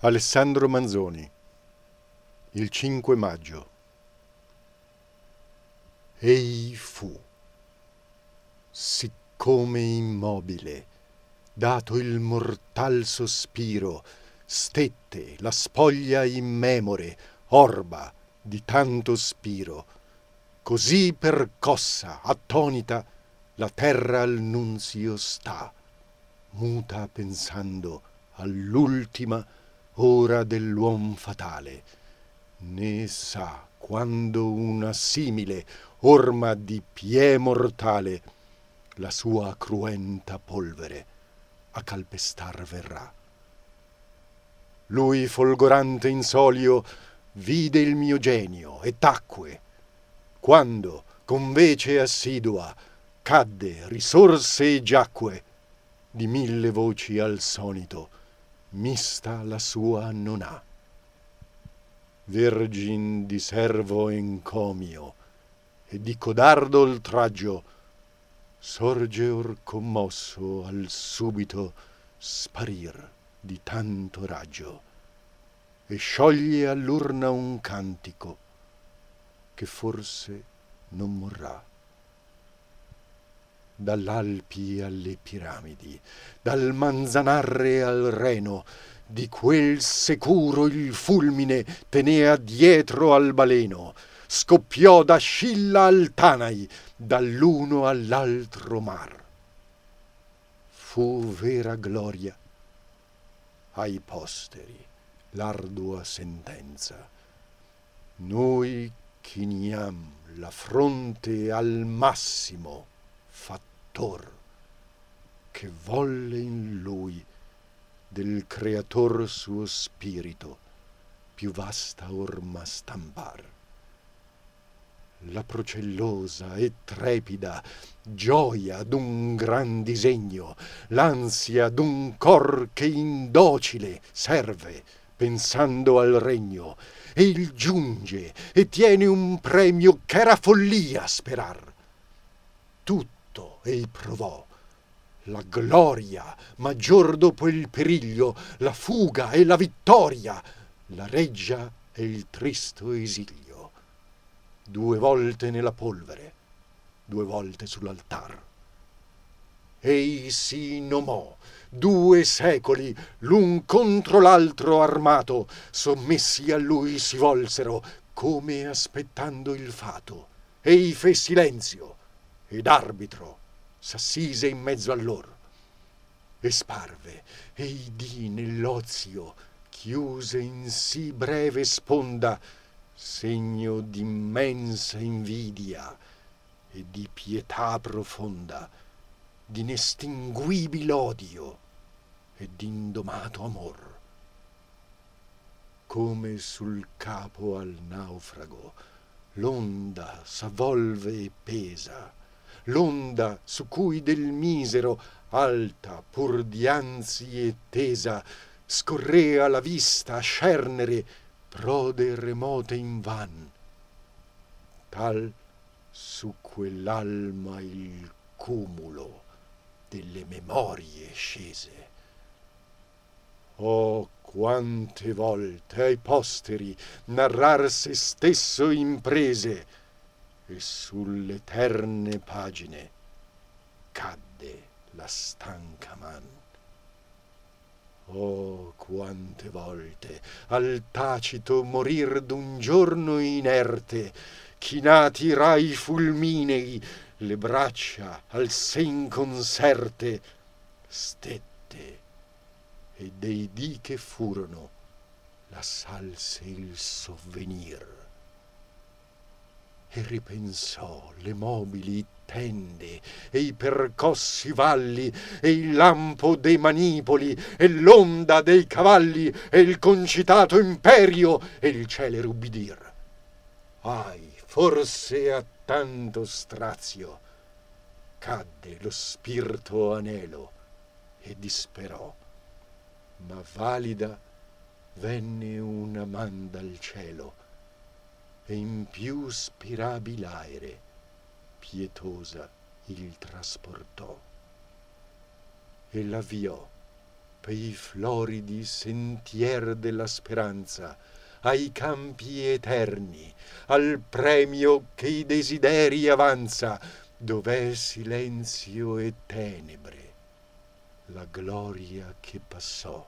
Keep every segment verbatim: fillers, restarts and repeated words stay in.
Alessandro Manzoni, il cinque maggio. Ei fu, siccome immobile, dato il mortal sospiro, stette la spoglia immemore, orba di tanto spiro. Così percossa, attonita, la terra al nunzio sta, muta pensando all'ultima ora dell'uom fatale, né sa quando una simile orma di pie mortale la sua cruenta polvere a calpestar verrà. Lui folgorante in solio vide il mio genio e tacque, quando con vece assidua cadde, risorse e giacque, di mille voci al sonito mista la sua non ha. Vergin di servo encomio e di codardo oltraggio sorge or commosso al subito sparir di tanto raggio e scioglie all'urna un cantico che forse non morrà. Dall'Alpi alle piramidi, dal Manzanarre al Reno, di quel securo il fulmine tenea dietro al baleno, scoppiò da Scilla al Tanai, dall'uno all'altro mar. Fu vera gloria ai posteri l'ardua sentenza. Noi chiniam la fronte al massimo fattor che volle in lui del creator suo spirito più vasta orma stampar. La procellosa e trepida gioia d'un gran disegno, l'ansia d'un cor che indocile serve pensando al regno, e il giunge e tiene un premio ch'era follia sperar. Tutto ei provò, la gloria maggior dopo il periglio, la fuga e la vittoria, la reggia e il tristo esilio. Due volte nella polvere, due volte sull'altar. Ei si nomò, due secoli, l'un contro l'altro armato, sommessi a lui si volsero, come aspettando il fato. Ei fe silenzio, ed arbitro s'assise in mezzo a lor, e sparve, ei dì nell'ozio, chiuse in sì breve sponda, segno d'immensa invidia e di pietà profonda, d'inestinguibil odio e d'indomato amor. Come sul capo al naufrago l'onda s'avvolve e pesa, l'onda su cui del misero, alta pur dianzi e tesa, scorrea la vista a scernere prode remote invan, tal su quell'alma il cumulo delle memorie scese. Oh, quante volte ai posteri narrar se stesso imprese, e sulle eterne pagine cadde la stanca man. Oh, quante volte al tacito morir d'un giorno inerte, chinati rai fulminei, le braccia al sen conserte, stette, e dei dì che furono la salse il sovvenir, e ripensò le mobili tende e i percossi valli e il lampo dei manipoli e l'onda dei cavalli e il concitato imperio e il celere ubbidir. Ahi, forse a tanto strazio cadde lo spirto anelo e disperò, ma valida venne una man dal cielo e in più spirabil aere pietosa il trasportò, e l'avviò pei floridi sentier della speranza, ai campi eterni, al premio che i desideri avanza, dov'è silenzio e tenebre, la gloria che passò.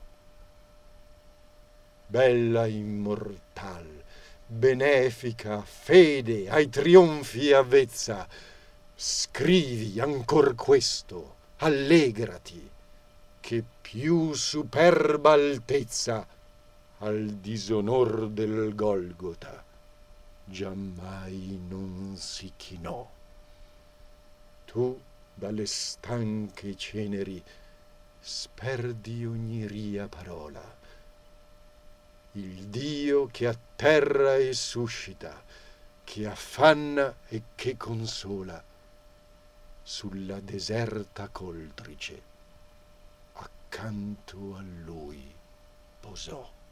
Bella immortal, benefica fede ai trionfi avvezza, scrivi ancor questo, allegrati, che più superba altezza al disonor del Golgota giammai non si chinò. Tu dalle stanche ceneri sperdi ogni ria parola. Il Dio che atterra e suscita, che affanna e che consola, sulla deserta coltrice accanto a lui posò.